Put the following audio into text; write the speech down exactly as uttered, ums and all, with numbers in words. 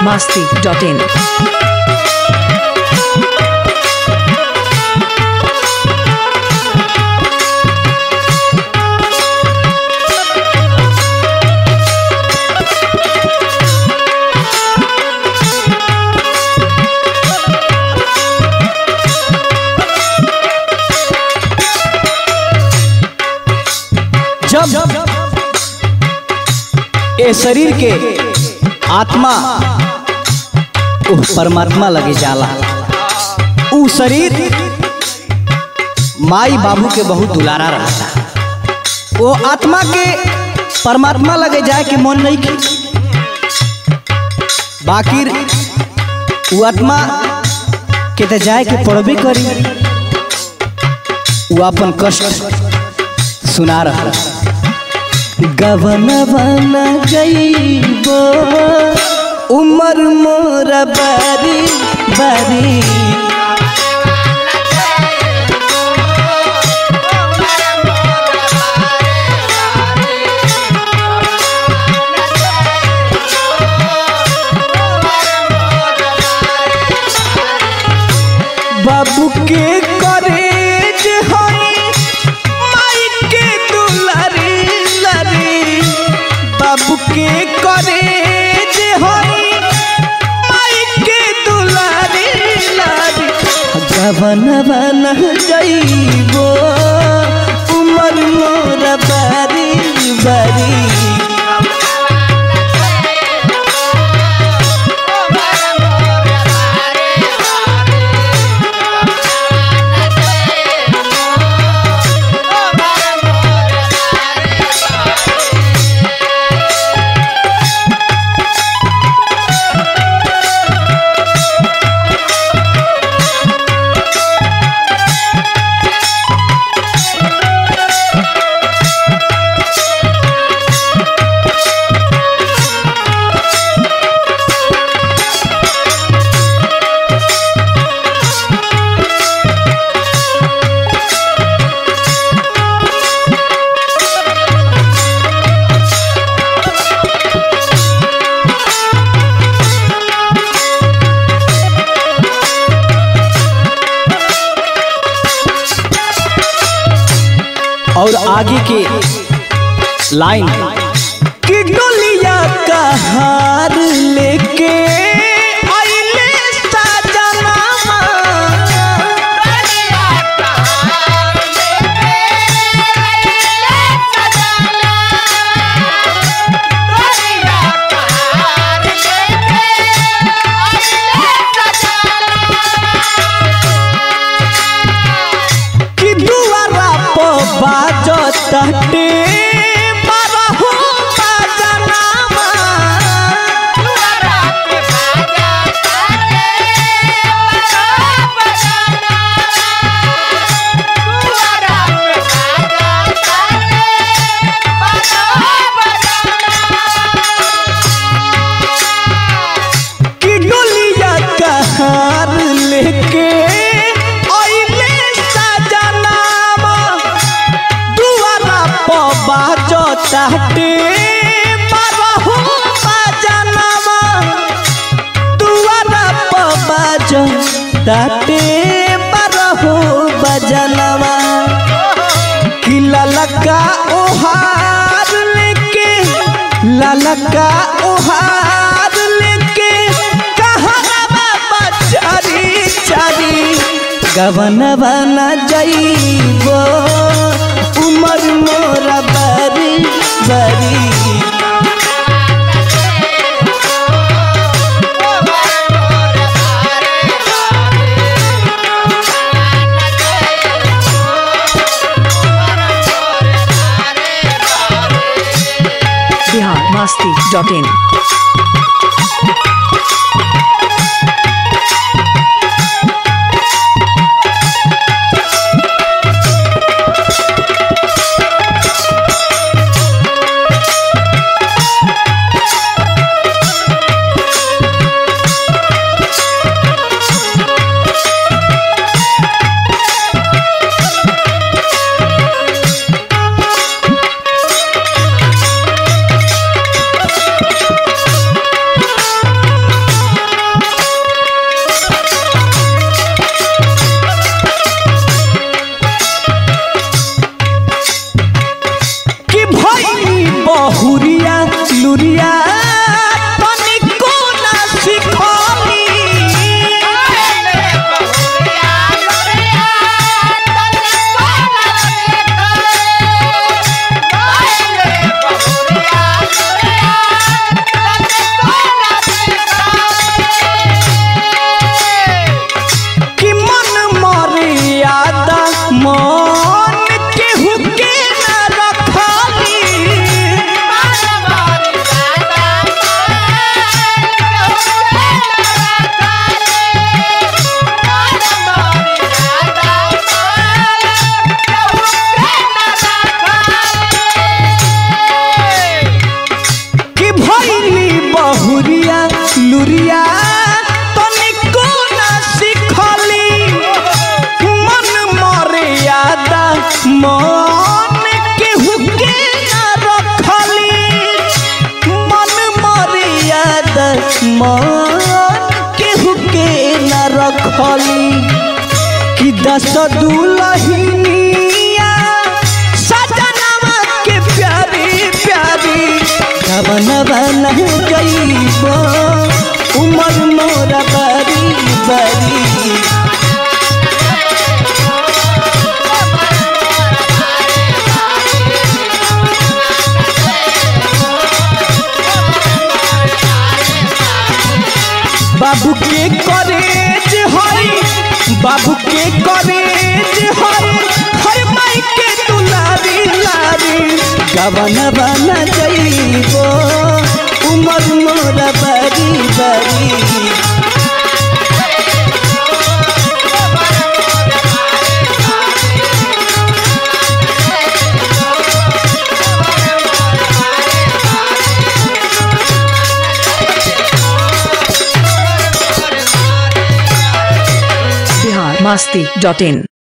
masti dot in. जब ए शरीर के आत्मा उ परमात्मा लगे जाला, उ शरीर माई बाबू के बहुत दुलारा रहता। वो आत्मा के परमात्मा लगे जाए के मन नहीं की, बाकी वो आत्मा के तो जाए के पड़बे करी। वो अपन कष्ट सुना रहा। गवन बन गईबो उमर मोरा बारी बारी, बाबू के करेज होई माई के दुलारी लारी, बाबू के करेज होई माई के दुलारी लारी। गवन बन जाइबो उमर मोरा बारी बारी, और आगे के लाइन कि डोलिया का हार लेके आइले सजनामा, डोलिया का हार लेके आइले सजनामा, डोलिया का हार लेके आइले सजनामा, कि दुआरा प बाजो तटे बारहो बजनामा, दुआरा पे बाजो तटे बारहो बजनामा, दुआरा पे बाजो तटे बारहो बजनामा, कि डोलिया का हार लेके आइले सजनामा, दुआरा प बाजो तटे बारहो बजनामा, दुआरा प बाजो तटे बारहो बजनामा, कि ललका ओहार लेके ललका ओहार लेके कहाँ बाबा चारी चारी। गवन बना जाइबो उमर मोरा बारी बारी, Bihar masti dot in. Luria तनिको ना सिखली कि मन मर्यादा मन केहू के ना रखली कि भइली बहुरिया लुरिया तनिको ना सिखली मन मर्यादा मन केहू के ना रखली मन मर्यादा मन केहू के ना रखली कि दस दुलहिनिया सजनवा के प्यारी प्यारी कवन बन गईबो उमर मोरा बरी बरी बाबू के करेज हई बाबू के करेज हई हर माई के दुलारी लारी गवन बन जइबो उमर मोरा बरी बरी बिहार मस्ती डॉट इन।